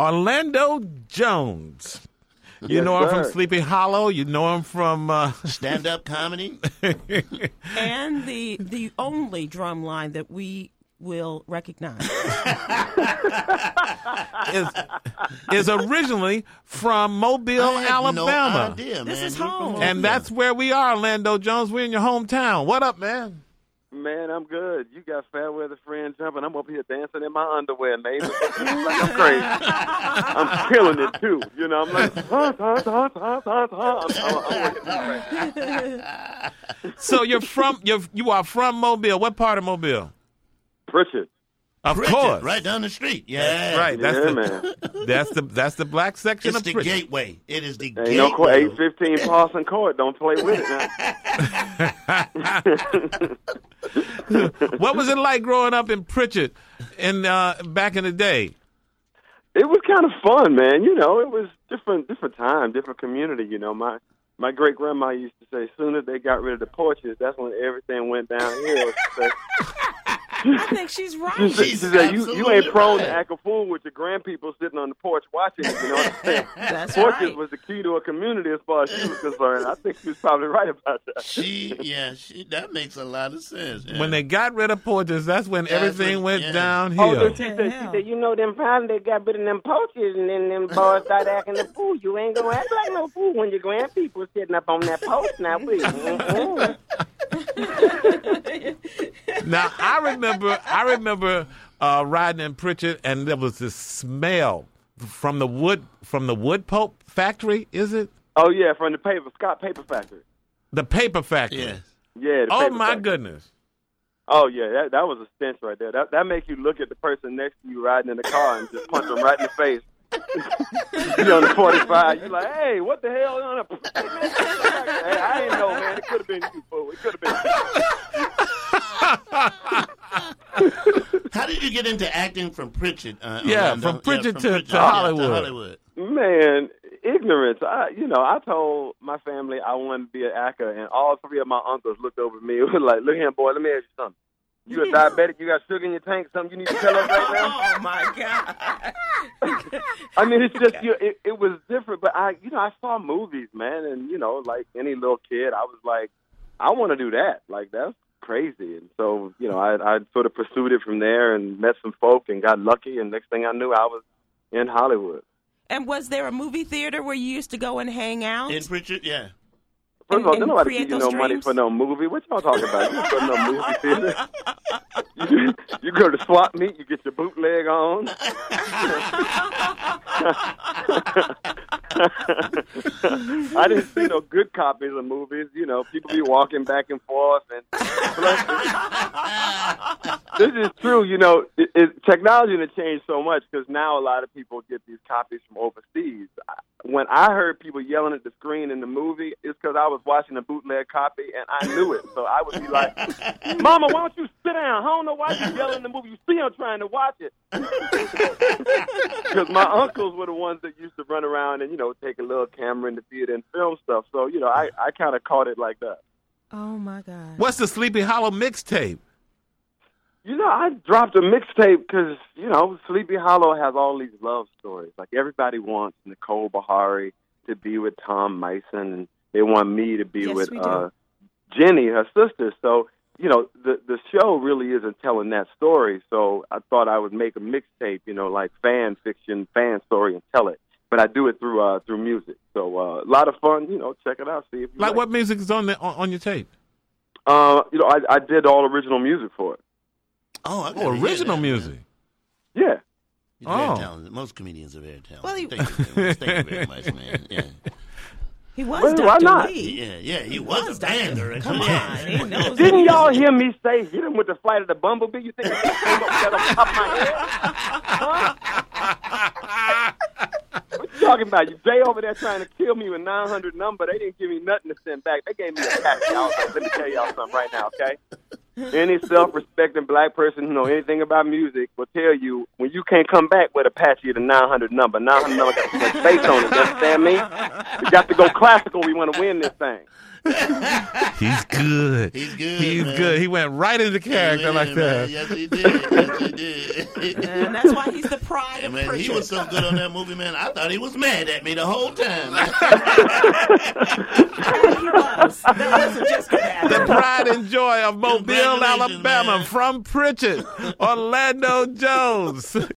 Orlando Jones. You Yes, know him sir. from Sleepy Hollow. You know him from Stand-up comedy. And the only drum line that we will recognize. is originally from Mobile, I had Alabama. No idea, man. This is You're from home. Mobile. And that's where we are, Orlando Jones. We're in your hometown. What up, man? Man, I'm good. You got Fairweather friend jumping. I'm up here dancing in my underwear, neighbor. Like I'm crazy. I'm killing it too. You know, I'm like, I'm working right. So you are from Mobile. What part of Mobile? Pritchard. Of Pritchard, course. right down the street. Yeah, Right. Yeah, That's man. that's the black section It's of the Pritchard. gateway. It is the Ain't no gateway. 815 Parson Court. Don't play with it now. What was it like growing up in Pritchard in back in the day? It was kind of fun, man. You know, it was different time, different community. You know, my great grandma used to say, as soon as they got rid of the porches, that's when everything went downhill. She said, I think she's right. she said, you ain't prone to act a fool with your grandpeople sitting on the porch watching. You know what I'm saying? That's Porches right. was the key to a community as far as she was concerned. I think she was probably right about that. That makes a lot of sense. Yeah. When they got rid of porches, that's when everything went yeah. downhill. Oh, she said, you know, them problems, they got rid of them porches, and then them boys started acting a fool. You ain't gonna act like no fool when your grandpeople sitting up on that porch now, will you? Mm-mm. Now I remember riding in Pritchard, and there was this smell from the wood pulp factory. Is it Oh, yeah, from the Scott Paper Factory. the paper factory? Yes. Yeah, the Oh paper my factory. goodness! Oh, yeah, that was a stench right there. That makes you look at the person next to you riding in the car and just punch them right in the face. You're on the 45. You're like, hey, what the hell? Hey, I didn't know, man. It could have been you, fool. It could have been you. How did you get into acting from Pritchard? Yeah, Orlando? from Pritchard to Pritchard, Hollywood. to Hollywood. Man, ignorance. I told my family I wanted to be an actor, and all three of my uncles looked over at me and was like, look here, boy, let me ask you something. You a diabetic? You got sugar in your tank? Something you need to tell us right now? Oh my God! I mean, it's just it was different, but I saw movies, man, and like any little kid, I was like, I want to do that. Like that's crazy, and so I sort of pursued it from there and met some folk and got lucky, and next thing I knew, I was in Hollywood. And was there a movie theater where you used to go and hang out? In Pritchard, yeah. First of all, And nobody create give you those no money dreams? for no movie. What y'all talking about? You don't go to no movie theater. You go to swap meet, you get your bootleg on. I didn't see no good copies of movies. People be walking back and forth. And this is true. Technology has changed so much because now a lot of people get these copies from overseas. When I heard people yelling at the screen in the movie, it's because I was watching a bootleg copy and I knew it. So I would be like, Mama, why don't you sit down? I don't know why you yelling in the movie. You see I'm trying to watch it. Because my uncles were the ones that used to run around and, take a little camera in the theater and film stuff. So, I kind of caught it like that. Oh my God! What's the Sleepy Hollow mixtape? I dropped a mixtape because, Sleepy Hollow has all these love stories. Like, everybody wants Nicole Bahari to be with Tom Meissen, and they want me to be Yes, with we do. Jenny, her sister. So, the show really isn't telling that story. So I thought I would make a mixtape, like fan fiction, fan story, and tell it. But I do it through music. So a lot of fun. Check it out. See if you Like what music is on your tape? I did all original music for it. Oh, I gotta hear Original that, music. Yeah. He's very Oh. talented. Most comedians are very talented. Well, Thank you very much, man. Yeah, He was Well, Dr. why not? Lee. yeah. He was a band. Come on, he knows Didn't music. y'all hear me say hit him with the flight of the bumblebee? You think I came up with that on top of my head? Huh? What you talking about? You Jay over there trying to kill me with 900 number. They didn't give me nothing to send back. They gave me a taxi. Let me tell y'all something right now, okay? Any self-respecting black person who know anything about music will tell you when you can't come back with Apache the 900 number. 900 number got to put space on it. You understand me? We got to go classical. We want to win this thing. He's good. He's good. He's man. good. He went right into character Yeah, like man. that. Yes, he did. Yes, he did. And that's why he's the pride Yeah, of man, Pritchard. he was so good on that movie, man. I thought he was mad at me the whole time. He was. That wasn't just going to happen. The pride and joy of Mobile, Congratulations, Alabama, man. from Pritchard, Orlando Jones.